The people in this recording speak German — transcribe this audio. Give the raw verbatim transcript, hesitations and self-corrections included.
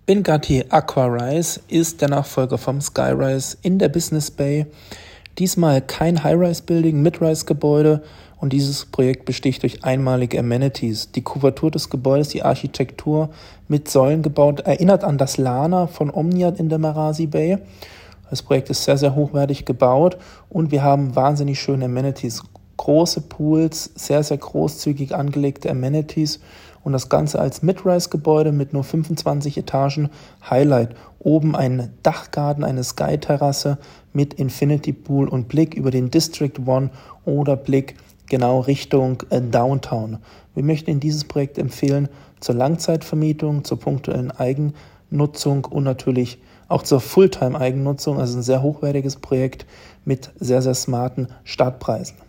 Bingatti Aquarise ist der Nachfolger vom Skyrise in der Business Bay. Diesmal kein High-Rise-Building, Mid-Rise-Gebäude und dieses Projekt besticht durch einmalige Amenities. Die Kuvertur des Gebäudes, die Architektur mit Säulen gebaut, erinnert an das Lana von Omnia in der Marasi Bay. Das Projekt ist sehr, sehr hochwertig gebaut und wir haben wahnsinnig schöne Amenities. Große Pools, sehr, sehr großzügig angelegte Amenities und das Ganze als Mid-Rise-Gebäude mit nur fünfundzwanzig Etagen. Highlight, oben ein Dachgarten, eine Sky-Terrasse mit Infinity Pool und Blick über den District One oder Blick genau Richtung äh, Downtown. Wir möchten Ihnen dieses Projekt empfehlen zur Langzeitvermietung, zur punktuellen Eigennutzung und natürlich auch zur Fulltime-Eigennutzung. Also ein sehr hochwertiges Projekt mit sehr, sehr smarten Startpreisen.